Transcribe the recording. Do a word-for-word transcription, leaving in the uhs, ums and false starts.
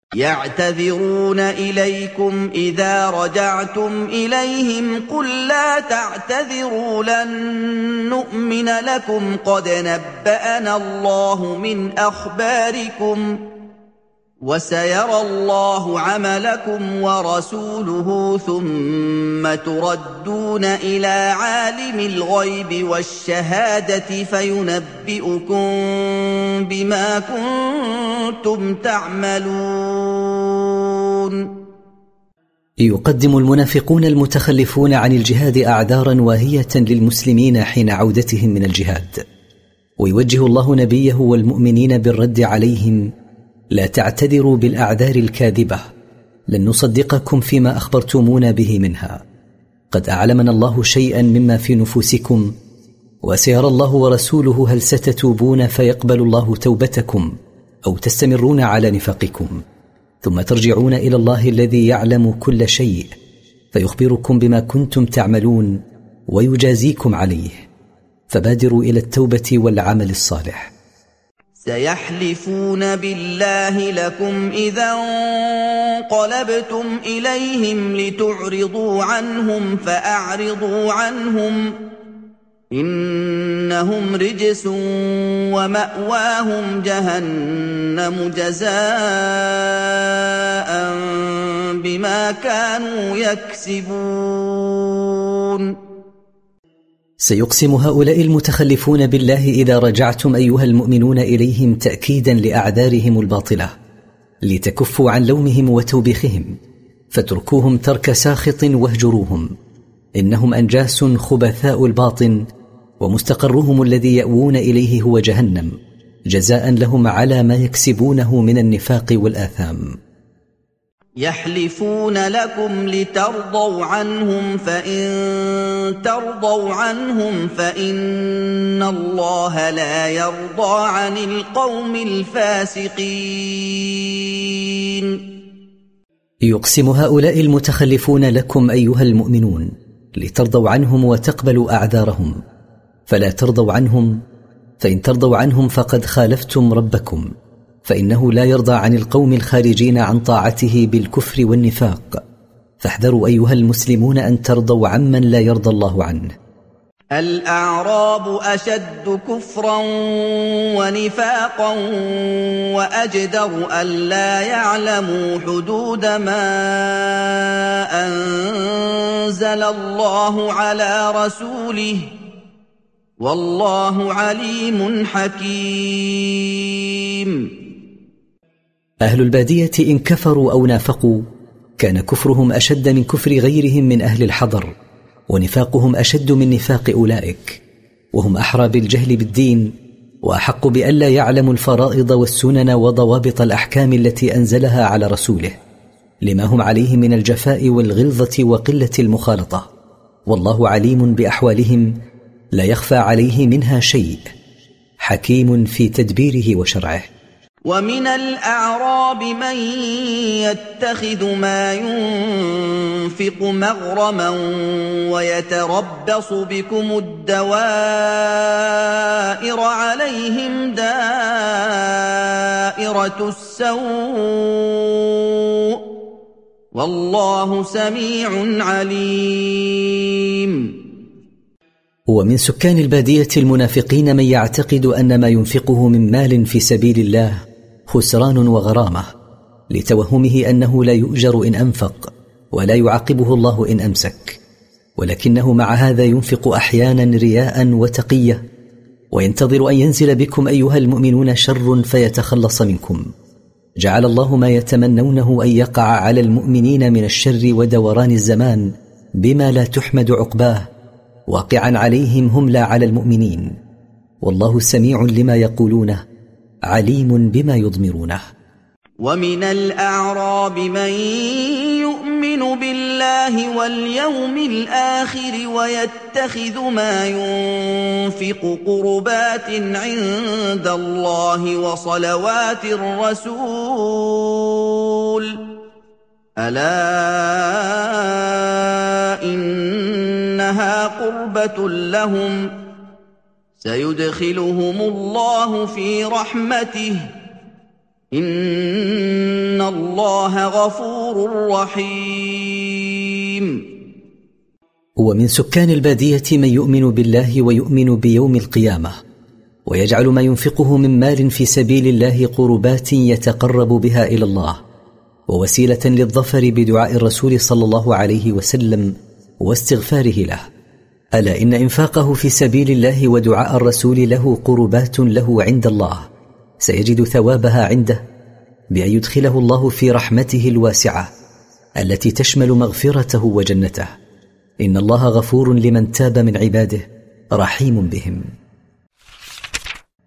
يعتذرون إليكم إذا رجعتم إليهم قل لا تعتذروا لن نؤمن لكم قد نبأنا الله من أخباركم وسيرى الله عملكم ورسوله ثم تردون إلى عالم الغيب والشهادة فينبئكم بما كنتم تعملون. يقدم المنافقون المتخلفون عن الجهاد أعذارا واهية للمسلمين حين عودتهم من الجهاد، ويوجه الله نبيه والمؤمنين بالرد عليهم: لا تعتذروا بالأعذار الكاذبة، لن نصدقكم فيما أخبرتمونا به منها، قد أعلمنا الله شيئا مما في نفوسكم، وسيرى الله ورسوله هل ستتوبون فيقبل الله توبتكم أو تستمرون على نفاقكم، ثم ترجعون إلى الله الذي يعلم كل شيء فيخبركم بما كنتم تعملون ويجازيكم عليه، فبادروا إلى التوبة والعمل الصالح. سيحلفون بالله لكم إذا انقلبتم إليهم لتعرضوا عنهم فأعرضوا عنهم إنهم رجس ومأواهم جهنم جزاء بما كانوا يكسبون. سيقسم هؤلاء المتخلفون بالله إذا رجعتم أيها المؤمنون إليهم تأكيدا لأعذارهم الباطلة، لتكفوا عن لومهم وتوبيخهم، فاتركوهم ترك ساخط واهجروهم، إنهم أنجاس خبثاء الباطن، ومستقرهم الذي يأوون إليه هو جهنم، جزاء لهم على ما يكسبونه من النفاق والآثام. يحلفون لكم لترضوا عنهم فإن ترضوا عنهم فإن الله لا يرضى عن القوم الفاسقين. يقسم هؤلاء المتخلفون لكم أيها المؤمنون لترضوا عنهم وتقبلوا أعذارهم، فلا ترضوا عنهم، فإن ترضوا عنهم فقد خالفتم ربكم، فإنه لا يرضى عن القوم الخارجين عن طاعته بالكفر والنفاق، فاحذروا أيها المسلمون أن ترضوا عمن لا يرضى الله عنه. الأعراب أشد كفرا ونفاقا وأجدر ألا يعلموا حدود ما أنزل الله على رسوله والله عليم حكيم. أهل البادية إن كفروا أو نافقوا كان كفرهم أشد من كفر غيرهم من أهل الحضر، ونفاقهم أشد من نفاق أولئك، وهم أحرى بالجهل بالدين وأحق بألا يعلموا الفرائض والسنن وضوابط الأحكام التي أنزلها على رسوله، لما هم عليه من الجفاء والغلظة وقلة المخالطة، والله عليم بأحوالهم لا يخفى عليه منها شيء، حكيم في تدبيره وشرعه. ومن الأعراب من يتخذ ما ينفق مغرما ويتربص بكم الدوائر عليهم دائرة السوء والله سميع عليم. ومن سكان البادية المنافقين من يعتقد أن ما ينفقه من مال في سبيل الله خسران وغرامة، لتوهمه أنه لا يؤجر إن أنفق ولا يعاقبه الله إن أمسك، ولكنه مع هذا ينفق أحيانا رياء وتقية، وينتظر أن ينزل بكم أيها المؤمنون شر فيتخلص منكم. جعل الله ما يتمنونه أن يقع على المؤمنين من الشر ودوران الزمان بما لا تحمد عقباه واقعا عليهم هم لا على المؤمنين، والله سميع لما يقولونه عليم بما يضمرونه. ومن الأعراب من يؤمن بالله واليوم الآخر ويتخذ ما ينفق قربات عند الله وصلوات الرسول ألا إنها قربة لهم سيدخلهم الله في رحمته إِنَّ اللَّهَ غَفُورٌ رَّحِيمٌ. ومن سكان البادية من يؤمن بالله ويؤمن بيوم القيامة ويجعل ما ينفقه من مال في سبيل الله قربات يتقرب بها إلى الله ووسيلة للظفر بدعاء الرسول صلى الله عليه وسلم واستغفاره له. ألا إن إنفاقه في سبيل الله ودعاء الرسول له قربات له عند الله سيجد ثوابها عنده بأن يدخله الله في رحمته الواسعة التي تشمل مغفرته وجنته. إن الله غفور لمن تاب من عباده رحيم بهم.